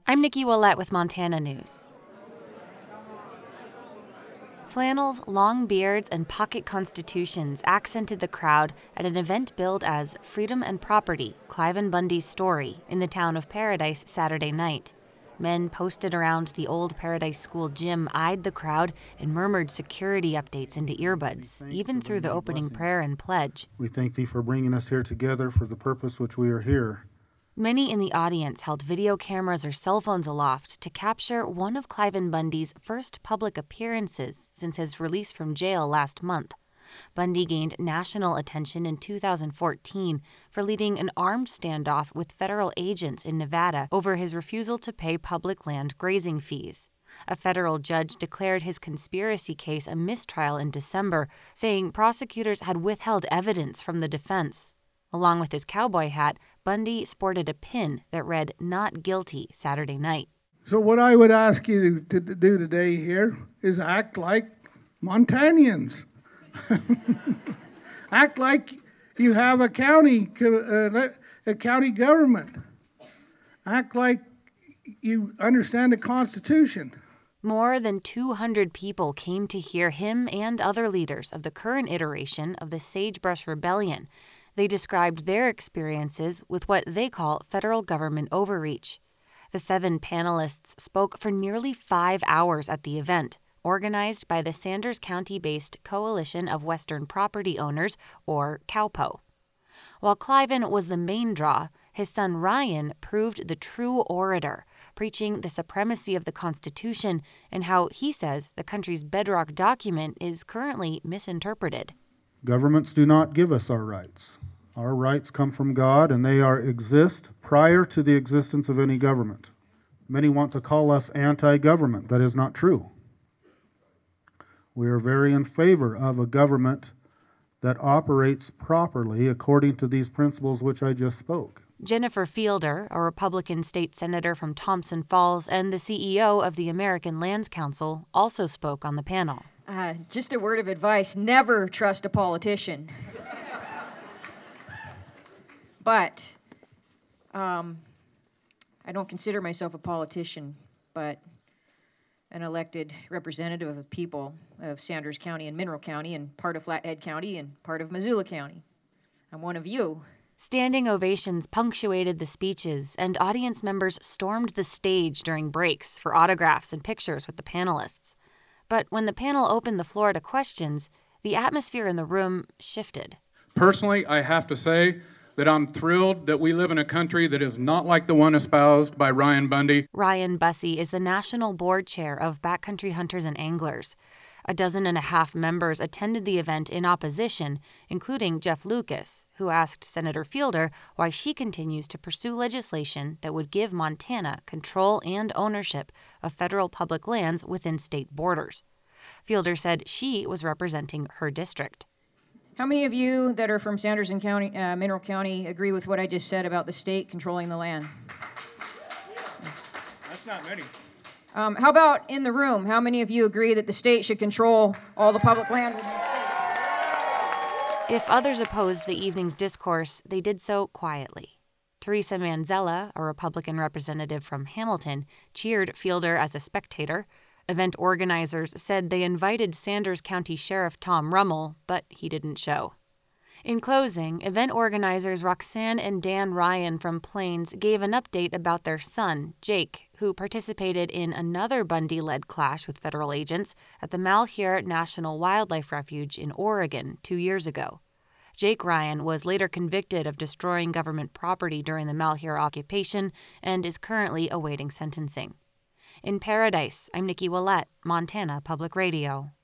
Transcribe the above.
I'm Nikki Willett with Montana News. Flannels, long beards, and pocket constitutions accented the crowd at an event billed as Freedom and Property, Cliven Bundy's Story in the town of Paradise Saturday night. Men posted around the old Paradise School gym eyed the crowd and murmured security updates into earbuds, even through the opening prayer and pledge. We thank thee for bringing us here together for the purpose which we are here. Many in the audience held video cameras or cell phones aloft to capture one of Cliven Bundy's first public appearances since his release from jail last month. Bundy gained national attention in 2014 for leading an armed standoff with federal agents in Nevada over his refusal to pay public land grazing fees. A federal judge declared his conspiracy case a mistrial in December, saying prosecutors had withheld evidence from the defense. Along with his cowboy hat, Bundy sported a pin that read "Not Guilty" Saturday night. So what I would ask you to do today here is act like Montanians. Act like you have a county government. Act like you understand the Constitution. More than 200 people came to hear him and other leaders of the current iteration of the Sagebrush Rebellion. They described their experiences with what they call federal government overreach. The 7 panelists spoke for nearly 5 hours at the event, organized by the Sanders County-based Coalition of Western Property Owners, or COWPO. While Cliven was the main draw, his son Ryan proved the true orator, preaching the supremacy of the Constitution and how he says the country's bedrock document is currently misinterpreted. Governments do not give us our rights. Our rights come from God, and they exist prior to the existence of any government. Many want to call us anti-government. That is not true. We are very in favor of a government that operates properly according to these principles which I just spoke. Jennifer Fielder, a Republican state senator from Thompson Falls and the CEO of the American Lands Council, also spoke on the panel. Just a word of advice, never trust a politician. But I don't consider myself a politician, but an elected representative of people of Sanders County and Mineral County and part of Flathead County and part of Missoula County. I'm one of you. Standing ovations punctuated the speeches, and audience members stormed the stage during breaks for autographs and pictures with the panelists. But when the panel opened the floor to questions, the atmosphere in the room shifted. Personally, I have to say that I'm thrilled that we live in a country that is not like the one espoused by Ryan Bundy. Ryan Bussey is the national board chair of Backcountry Hunters and Anglers. 12 members attended the event in opposition, including Jeff Lucas, who asked Senator Fielder why she continues to pursue legislation that would give Montana control and ownership of federal public lands within state borders. Fielder said she was representing her district. How many of you that are from Sanders and County, Mineral County agree with what I just said about the state controlling the land? That's not many. How about in the room? How many of you agree that the state should control all the public land within the state? If others opposed the evening's discourse, they did so quietly. Teresa Manzella, a Republican representative from Hamilton, cheered Fielder as a spectator. Event organizers said they invited Sanders County Sheriff Tom Rummel, but he didn't show. In closing, event organizers Roxanne and Dan Ryan from Plains gave an update about their son, Jake, who participated in another Bundy-led clash with federal agents at the Malheur National Wildlife Refuge in Oregon 2 years ago. Jake Ryan was later convicted of destroying government property during the Malheur occupation and is currently awaiting sentencing. In Paradise, I'm Nikki Willett, Montana Public Radio.